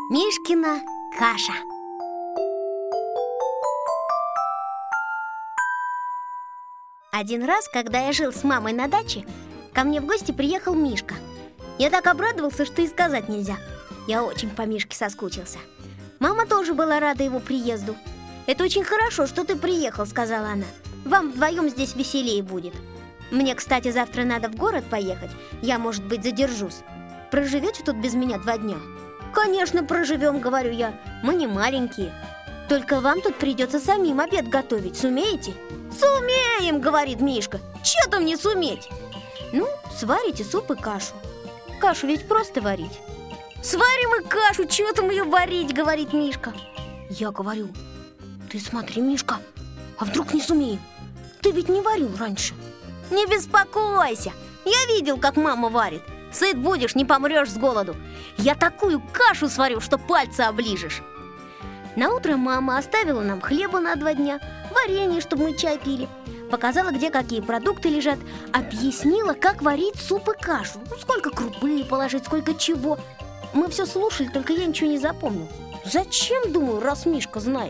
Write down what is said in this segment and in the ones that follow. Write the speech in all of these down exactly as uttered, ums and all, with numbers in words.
Мишкина каша. Один раз, когда я жил с мамой на даче, ко мне в гости приехал Мишка. Я так обрадовался, что и сказать нельзя. Я очень по Мишке соскучился. Мама тоже была рада его приезду. «Это очень хорошо, что ты приехал», — сказала она. «Вам вдвоем здесь веселее будет. Мне, кстати, завтра надо в город поехать. Я, может быть, задержусь. Проживете тут без меня два дня?» «Конечно, проживем», — говорю я. «Мы не маленькие. Только вам тут придется самим обед готовить. Сумеете?» «Сумеем», — говорит Мишка. «Че там не суметь?» «Ну, сварите суп и кашу. Кашу ведь просто варить». «Сварим и кашу, чего там ее варить?» — говорит Мишка. Я говорю: «Ты смотри, Мишка, а вдруг не сумеем? Ты ведь не варил раньше». «Не беспокойся, я видел, как мама варит. Сыт будешь, не помрешь с голоду. Я такую кашу сварю, что пальцы оближешь». Наутро мама оставила нам хлеба на два дня, варенье, чтобы мы чай пили, показала, где какие продукты лежат, объяснила, как варить суп и кашу, ну, сколько крупы положить, сколько чего. Мы все слушали, только я ничего не запомнил. Зачем, думаю, раз Мишка знает?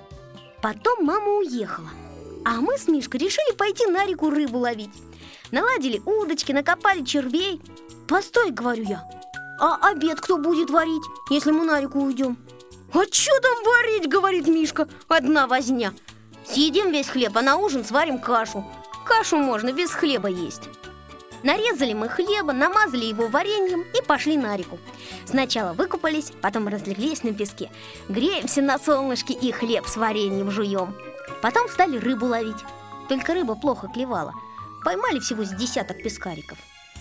Потом мама уехала, а мы с Мишкой решили пойти на реку рыбу ловить. Наладили удочки, накопали червей. «Постой, — говорю я, — а обед кто будет варить, если мы на реку уйдем?» «А что там варить? — говорит Мишка, — одна возня. Съедим весь хлеб, а на ужин сварим кашу. Кашу можно без хлеба есть». Нарезали мы хлеба, намазали его вареньем и пошли на реку. Сначала выкупались, потом разлеглись на песке, греемся на солнышке и хлеб с вареньем жуем. Потом стали рыбу ловить. Только рыба плохо клевала. Поймали всего с десяток пескариков.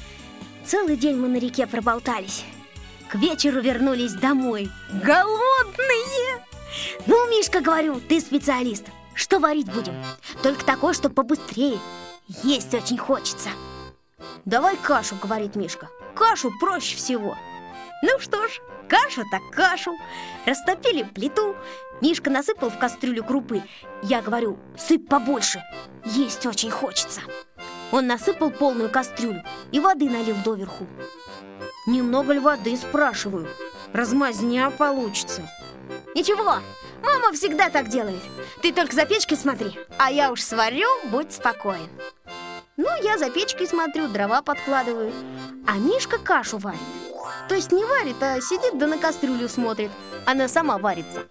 Целый день мы на реке проболтались. К вечеру вернулись домой, голодные. «Ну, Мишка, — говорю, — ты специалист. Что варить будем? Только такое, что побыстрее. Есть очень хочется». «Давай кашу, — говорит Мишка. Кашу проще всего». Ну что ж, кашу так кашу. Растопили плиту. Мишка насыпал в кастрюлю крупы. Я говорю: «Сыпь побольше, есть очень хочется». Он насыпал полную кастрюлю и воды налил доверху. «Немного ли воды, — спрашиваю? Размазня получится». «Ничего, мама всегда так делает. Ты только за печкой смотри, а я уж сварю, будь спокоен». Ну, я за печкой смотрю, дрова подкладываю, а Мишка кашу варит. То есть не варит, а сидит да на кастрюлю смотрит. Она сама варится.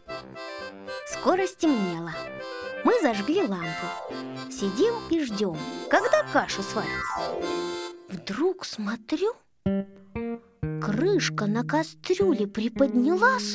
Скоро стемнело. Мы зажгли лампу. Сидим и ждем, когда каша сварится. Вдруг смотрю, крышка на кастрюле приподнялась,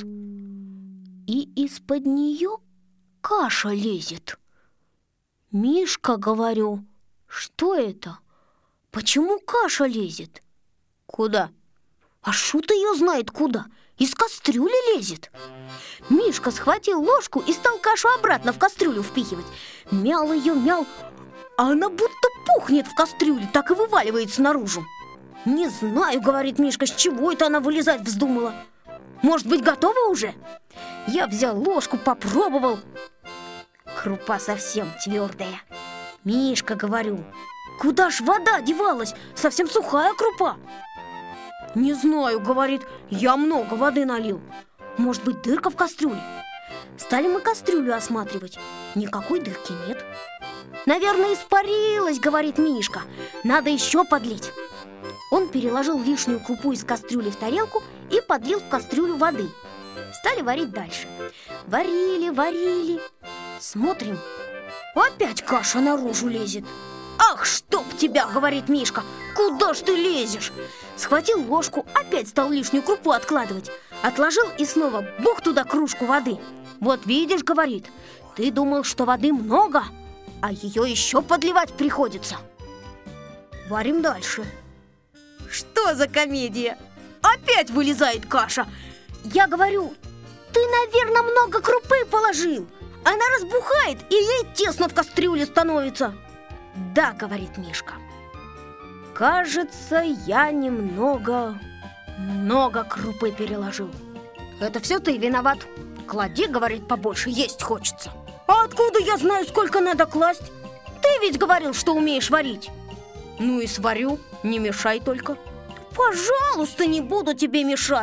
и из-под нее каша лезет. «Мишка, — говорю, — что это? Почему каша лезет?» «Куда?» «А шут ее знает куда? Из кастрюли лезет». Мишка схватил ложку и стал кашу обратно в кастрюлю впихивать. Мял ее, мял, а она будто пухнет в кастрюле, так и вываливается наружу. «Не знаю, — говорит Мишка, — с чего это она вылезать вздумала. Может быть, готова уже?» Я взял ложку, попробовал. Крупа совсем твердая. «Мишка, — говорю, — куда ж вода девалась? Совсем сухая крупа». «Не знаю, — говорит, — я много воды налил. Может быть, дырка в кастрюле?» Стали мы кастрюлю осматривать. Никакой дырки нет. «Наверное, испарилась, — говорит Мишка, — надо еще подлить». Он переложил лишнюю крупу из кастрюли в тарелку и подлил в кастрюлю воды. Стали варить дальше. Варили, варили. Смотрим, опять каша наружу лезет. «Ах, чтоб тебя! — говорит Мишка, — куда ж ты лезешь?» Схватил ложку, опять стал лишнюю крупу откладывать. Отложил и снова бух туда кружку воды. «Вот видишь, — говорит, — ты думал, что воды много, а ее еще подливать приходится». Варим дальше. Что за комедия? Опять вылезает каша. Я говорю: «Ты, наверное, много крупы положил. Она разбухает, и ей тесно в кастрюле становится». «Да, — говорит Мишка, — кажется, я немного, много крупы переложил». «Это все ты виноват. Клади, — говорит, — побольше, есть хочется». «А откуда я знаю, сколько надо класть? Ты ведь говорил, что умеешь варить». «Ну и сварю, не мешай только». «Пожалуйста, не буду тебе мешать.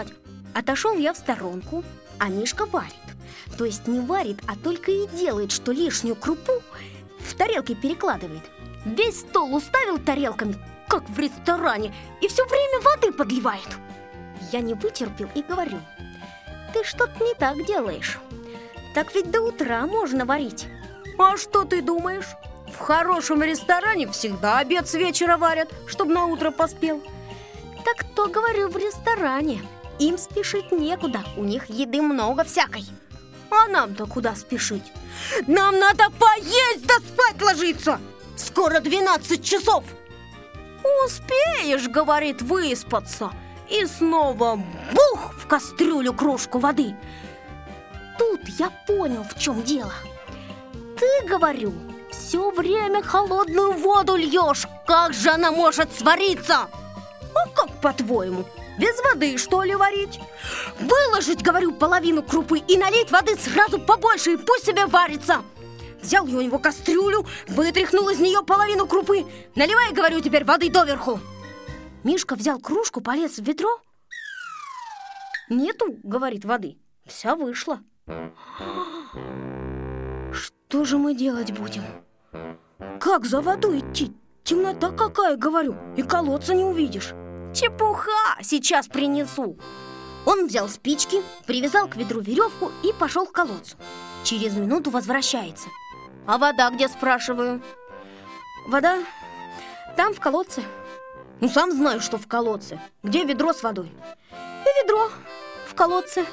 Отошел я в сторонку, а Мишка варит. То есть не варит, а только и делает, что лишнюю крупу в тарелке перекладывает. Весь стол уставил тарелками, как в ресторане, и все время воды подливает. Я не вытерпел и говорю: ты что-то не так делаешь. Так ведь до утра можно варить. А что ты думаешь? В хорошем ресторане всегда обед с вечера варят, чтобы на утро поспел. Так то, говорю, в ресторане. Им спешить некуда, у них еды много всякой. А нам-то куда спешить? Нам надо поесть да спать ложиться. Скоро двенадцать часов. Успеешь, говорит, выспаться. И снова бух в кастрюлю кружку воды. Тут я понял, в чем дело. Ты, говорю, все время холодную воду льешь. Как же она может свариться? А как, по-твоему, без воды, что ли, варить? Выложить, говорю, половину крупы и налить воды сразу побольше, и пусть себе варится. Взял я у него кастрюлю, вытряхнул из нее половину крупы. Наливай, говорю, теперь воды доверху. Мишка взял кружку, полез в ведро. Нету, говорит, воды. Вся вышла. Что же мы делать будем? Как за водой идти? Темнота какая, говорю, и колодца не увидишь. Чепуха, сейчас принесу. Он взял спички, привязал к ведру веревку и пошел к колодцу. Через минуту возвращается. А вода где, спрашиваю? Вода там, в колодце. Ну, сам знаю, что в колодце. Где ведро с водой? И ведро в колодце.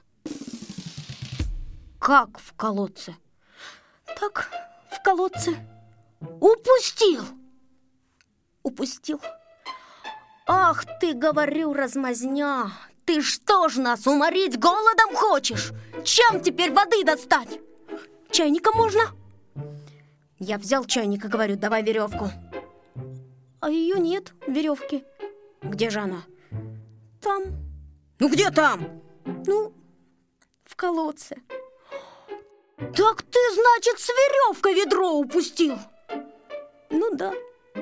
Как в колодце? Так, в колодце. Упустил. Упустил. Ах ты, говорю, размазня. Ты что ж нас уморить голодом хочешь? Чем теперь воды достать? Чайником можно? Я взял чайник и говорю: давай веревку. А ее нет, веревки. Где же она? Там. Ну где там? Ну, в колодце. Так ты, значит, с веревкой ведро упустил? Ну да.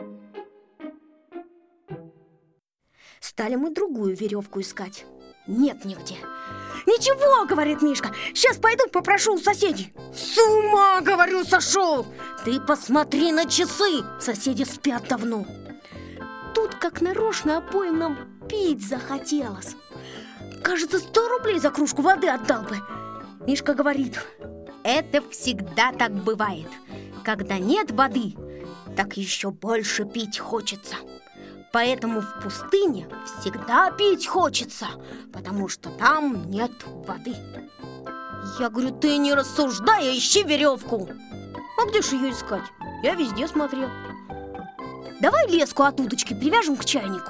Стали мы другую веревку искать. Нет нигде. Ничего, говорит Мишка, сейчас пойду попрошу у соседей. С ума, говорю, сошел. Ты посмотри на часы, соседи спят давно. Тут как нарочно обоим нам пить захотелось. Кажется, сто рублей за кружку воды отдал бы. Мишка говорит: это всегда так бывает. Когда нет воды, так еще больше пить хочется. Поэтому в пустыне всегда пить хочется, потому что там нет воды. Я говорю: ты не рассуждай, а ищи веревку. А где ж ее искать? Я везде смотрел. Давай леску от удочки привяжем к чайнику.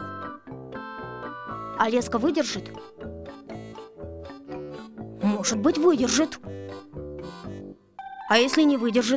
А леска выдержит? Может быть, выдержит. А если не выдержит?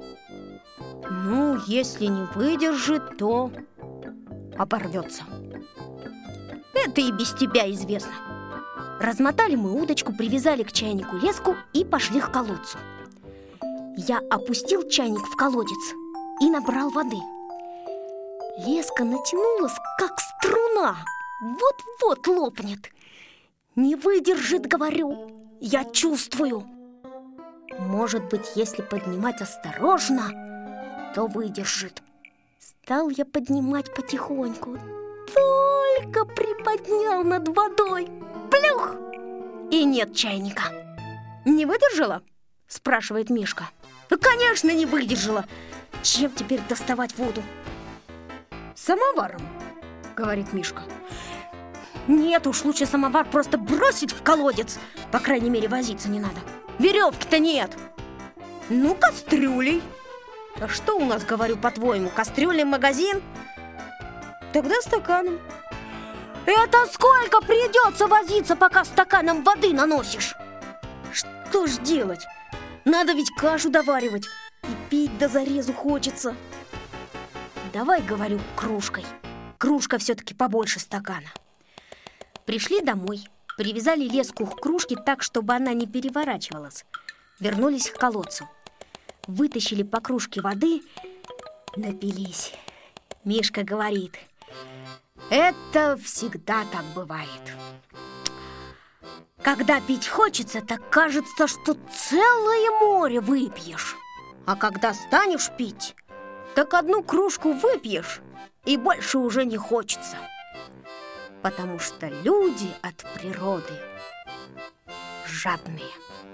Ну, если не выдержит, то оборвется. Это и без тебя известно. Размотали мы удочку, привязали к чайнику леску и пошли к колодцу. Я опустил чайник в колодец и набрал воды. Леска натянулась, как струна. Вот-вот лопнет. Не выдержит, говорю. Я чувствую. Может быть, если поднимать осторожно, то выдержит. Стал я поднимать потихоньку. Только приподнял над водой. Плюх! И нет чайника. Не выдержала? Спрашивает Мишка. Ну, конечно, не выдержала. Чем теперь доставать воду? Самоваром, говорит Мишка. Нет уж, лучше самовар просто бросить в колодец. По крайней мере, возиться не надо. Веревки-то нет. Ну, кастрюлей. А что у нас, говорю, по-твоему, кастрюльный магазин? Тогда стаканом. Это сколько придется возиться, пока стаканом воды наносишь? Что ж делать? Надо ведь кашу доваривать. И пить до зарезу хочется. Давай, говорю, кружкой. Кружка все-таки побольше стакана. Пришли домой, привязали леску к кружке так, чтобы она не переворачивалась. Вернулись к колодцу. Вытащили по кружке воды, напились. Мишка говорит: это всегда так бывает. Когда пить хочется, так кажется, что целое море выпьешь. А когда станешь пить, так одну кружку выпьешь, и больше уже не хочется. Потому что люди от природы жадные.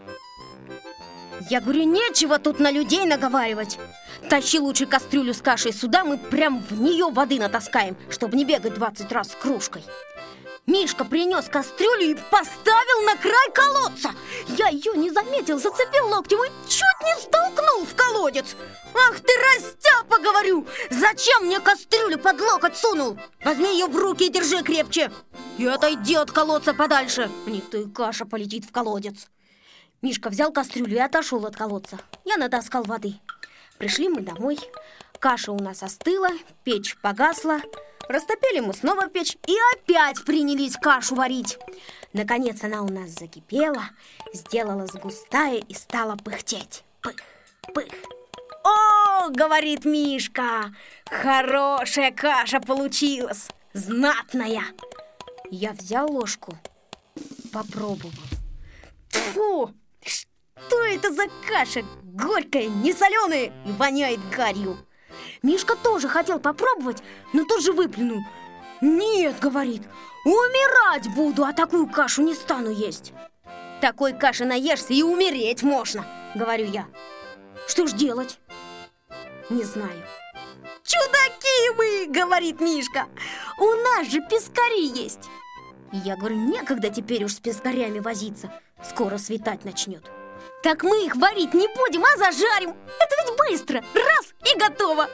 Я говорю, нечего тут на людей наговаривать. Тащи лучше кастрюлю с кашей сюда, мы прям в нее воды натаскаем, чтобы не бегать двадцать раз с кружкой. Мишка принес кастрюлю и поставил на край колодца. Я ее не заметил, зацепил локтем и чуть не столкнул в колодец. Ах ты, растяпа, говорю! Зачем мне кастрюлю под локоть сунул? Возьми ее в руки и держи крепче. И отойди от колодца подальше. Не то и каша полетит в колодец. Мишка взял кастрюлю и отошел от колодца. Я натаскал воды. Пришли мы домой. Каша у нас остыла, печь погасла. Растопили мы снова печь и опять принялись кашу варить. Наконец она у нас закипела, сделалась густая и стала пыхтеть. Пых, пых. «О, — говорит Мишка, — хорошая каша получилась, знатная!» Я взял ложку, попробовал. Фу! Что это за каша? Горькая, несоленая и воняет гарью. Мишка тоже хотел попробовать, но тут же выплюнул. «Нет, — говорит, — умирать буду, а такую кашу не стану есть». «Такой каши наешься и умереть можно, — говорю я. Что ж делать?» «Не знаю». «Чудаки мы, — говорит Мишка, — у нас же пескари есть». Я говорю, некогда теперь уж с пескарями возиться, скоро светать начнет. «Так мы их варить не будем, а зажарим. Это ведь быстро, раз и готово».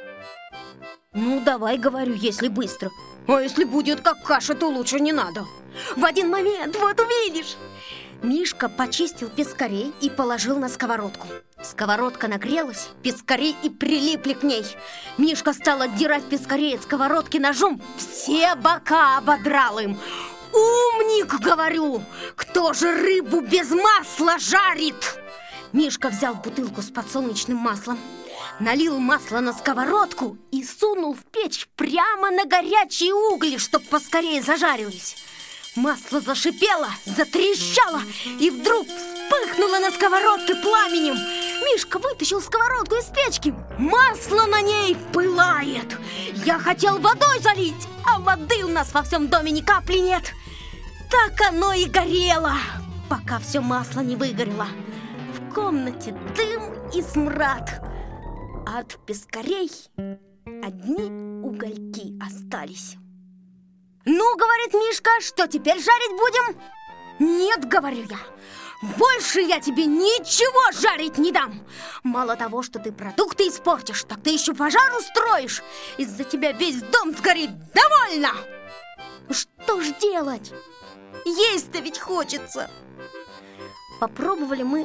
«Ну, давай, — говорю, — если быстро. А если будет как каша, то лучше не надо». В один момент, вот увидишь. Мишка почистил пескарей и положил на сковородку. Сковородка нагрелась, пескари и прилипли к ней. Мишка стал отдирать пескарей от сковородки ножом, все бока ободрал им. «Умник, — говорю, — кто же рыбу без масла жарит?» Мишка взял бутылку с подсолнечным маслом, налил масло на сковородку и сунул в печь прямо на горячие угли, чтоб поскорее зажарились. Масло зашипело, затрещало и вдруг вспыхнуло на сковородке пламенем. Мишка вытащил сковородку из печки. Масло на ней пылает. Я хотел водой залить, а воды у нас во всем доме ни капли нет. Так оно и горело, пока все масло не выгорело. В комнате дым и смрад. От пескарей одни угольки остались. «Ну, — говорит Мишка, — что теперь жарить будем?» «Нет, — говорю я, — больше я тебе ничего жарить не дам. Мало того, что ты продукты испортишь, так ты еще пожар устроишь. Из-за тебя весь дом сгорит. Довольно!» Что ж делать? Есть-то ведь хочется. Попробовали мы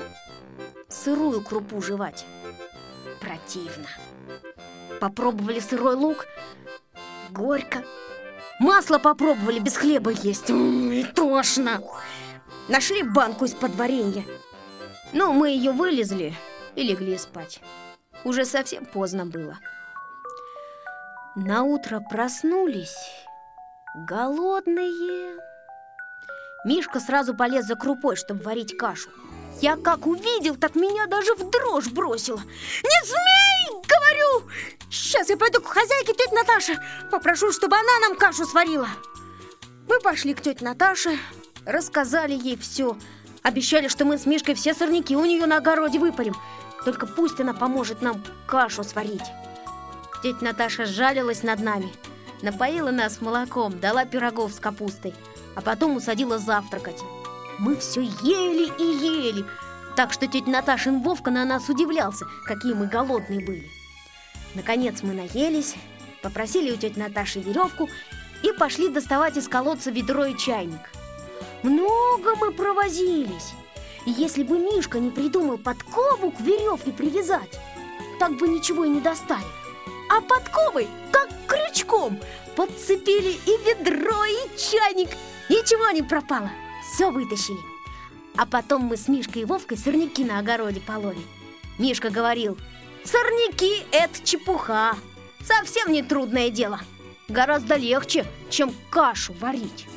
сырую крупу жевать. Противно. Попробовали сырой лук. Горько. Масло попробовали без хлеба есть. М-м, тошно. Нашли банку из-под варенья. Ну, мы ее вылезли и легли спать. Уже совсем поздно было. Наутро проснулись голодные. Мишка сразу полез за крупой, чтобы варить кашу. Я как увидел, так меня даже в дрожь бросило. «Не смей!» — говорю. «Сейчас я пойду к хозяйке, тете Наташе, попрошу, чтобы она нам кашу сварила». Мы пошли к тете Наташе, рассказали ей все. Обещали, что мы с Мишкой все сорняки у нее на огороде выпарим. Только пусть она поможет нам кашу сварить. Тетя Наташа сжалилась над нами, напоила нас молоком, дала пирогов с капустой, а потом усадила завтракать. Мы все ели и ели, так что тетя Наташин Вовка на нас удивлялся, какие мы голодные были. Наконец мы наелись, попросили у тети Наташи веревку и пошли доставать из колодца ведро и чайник. Много мы провозились, и если бы Мишка не придумал подкову к веревке привязать, так бы ничего и не достали. А подковой, как крючком, подцепили и ведро, и чайник. Ничего не пропало, все вытащили. А потом мы с Мишкой и Вовкой сорняки на огороде пололи. Мишка говорил: сорняки – это чепуха, совсем не трудное дело. Гораздо легче, чем кашу варить.